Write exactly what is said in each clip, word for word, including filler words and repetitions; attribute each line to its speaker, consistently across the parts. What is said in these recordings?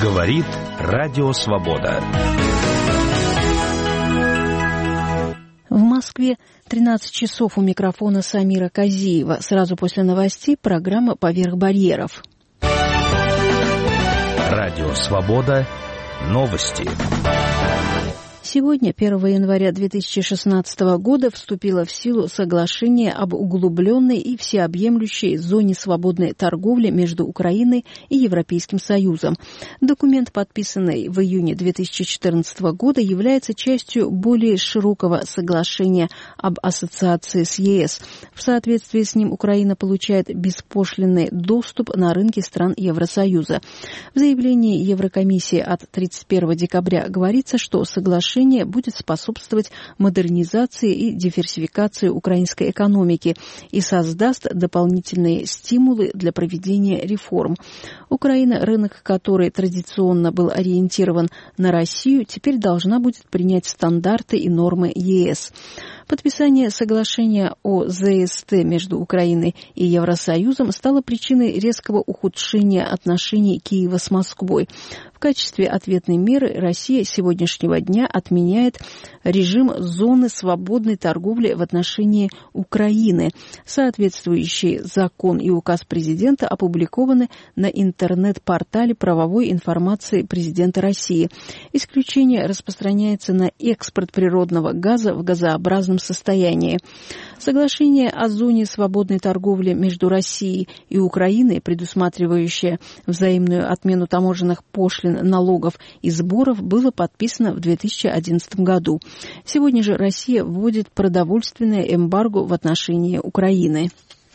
Speaker 1: Говорит Радио Свобода.
Speaker 2: В Москве тринадцать часов, у микрофона Самира Казиева. Сразу после новостей программа «Поверх барьеров».
Speaker 1: Радио Свобода. Новости.
Speaker 2: Сегодня, первого января две тысячи шестнадцатого года, вступило в силу соглашение об углубленной и всеобъемлющей зоне свободной торговли между Украиной и Европейским Союзом. Документ, подписанный в июне две тысячи четырнадцатого года, является частью более широкого соглашения об ассоциации с ЕС. В соответствии с ним Украина получает беспошлинный доступ на рынки стран Евросоюза. В заявлении Еврокомиссии от тридцать первого декабря говорится, что соглашение будет способствовать модернизации и диверсификации украинской экономики и создаст дополнительные стимулы для проведения реформ. Украина, рынок которой традиционно был ориентирован на Россию, теперь должна будет принять стандарты и нормы ЕС. Подписание соглашения о ЗСТ между Украиной и Евросоюзом стало причиной резкого ухудшения отношений Киева с Москвой. В качестве ответной меры Россия с сегодняшнего дня отменяет режим зоны свободной торговли в отношении Украины. Соответствующий закон и указ президента опубликованы на интернет-портале правовой информации президента России. Исключение распространяется на экспорт природного газа в газообразном состоянии. Соглашение о зоне свободной торговли между Россией и Украиной, предусматривающее взаимную отмену таможенных пошлин, налогов и сборов, было подписано в две тысячи одиннадцатом году. Сегодня же Россия вводит продовольственное эмбарго в отношении Украины.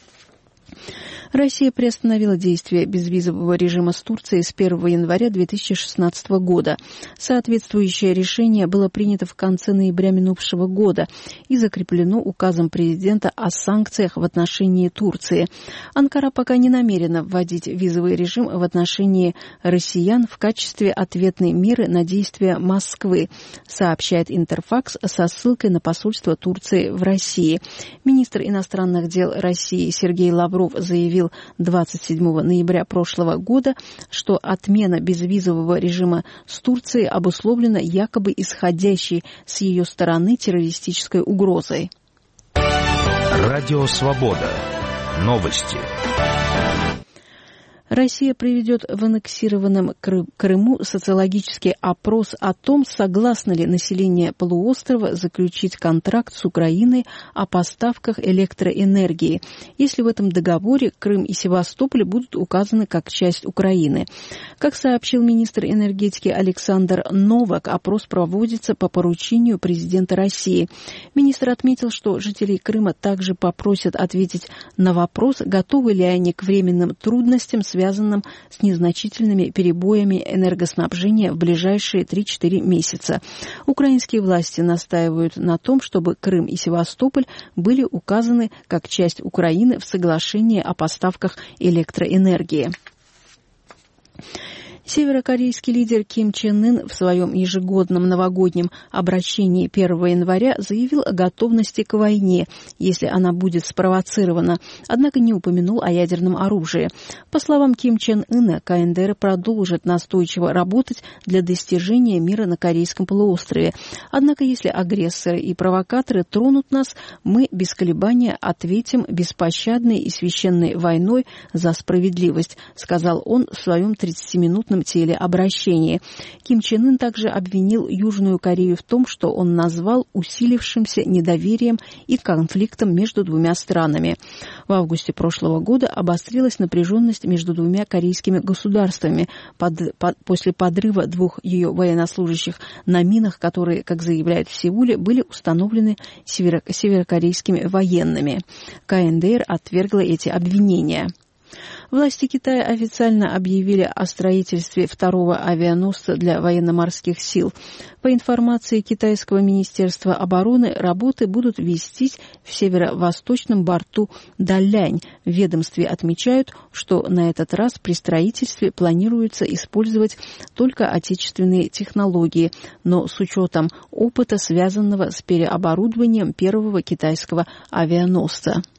Speaker 2: Россия приостановила действие безвизового режима с Турцией с первого января две тысячи шестнадцатого года. Соответствующее решение было принято в конце ноября минувшего года и закреплено указом президента о санкциях в отношении Турции. Анкара пока не намерена вводить визовый режим в отношении россиян в качестве ответной меры на действия Москвы, сообщает Интерфакс со ссылкой на посольство Турции в России. Министр иностранных дел России Сергей Лавров заявил двадцать седьмого ноября прошлого года, что отмена безвизового режима с Турцией обусловлена якобы исходящей с ее стороны террористической угрозой.
Speaker 1: Радио Свобода. Новости.
Speaker 2: Россия проведет в аннексированном Крыму социологический опрос о том, согласно ли население полуострова заключить контракт с Украиной о поставках электроэнергии, если в этом договоре Крым и Севастополь будут указаны как часть Украины. Как сообщил министр энергетики Александр Новак, опрос проводится по поручению президента России. Министр отметил, что жителей Крыма также попросят ответить на вопрос, готовы ли они к временным трудностям, связанным с незначительными перебоями энергоснабжения в ближайшие три-четыре месяца. Украинские власти настаивают на том, чтобы Крым и Севастополь были указаны как часть Украины в соглашении о поставках электроэнергии. Северокорейский лидер Ким Чен Ын в своем ежегодном новогоднем обращении первого января заявил о готовности к войне, если она будет спровоцирована, однако не упомянул о ядерном оружии. По словам Ким Чен Ына, КНДР продолжит настойчиво работать для достижения мира на Корейском полуострове. Однако если агрессоры и провокаторы тронут нас, мы без колебания ответим беспощадной и священной войной за справедливость, сказал он в своем тридцатиминутном телеобращении. Ким Чен Ын также обвинил Южную Корею в том, что он назвал усилившимся недоверием и конфликтом между двумя странами. В августе прошлого года обострилась напряженность между двумя корейскими государствами под, под, после подрыва двух ее военнослужащих на минах, которые, как заявляют в Сеуле, были установлены северо- северокорейскими военными. КНДР отвергла эти обвинения. Власти Китая официально объявили о строительстве второго авианосца для военно-морских сил. По информации Китайского министерства обороны, работы будут вестись в северо-восточном борту Далянь. В ведомстве отмечают, что на этот раз при строительстве планируется использовать только отечественные технологии, но с учетом опыта, связанного с переоборудованием первого китайского авианосца.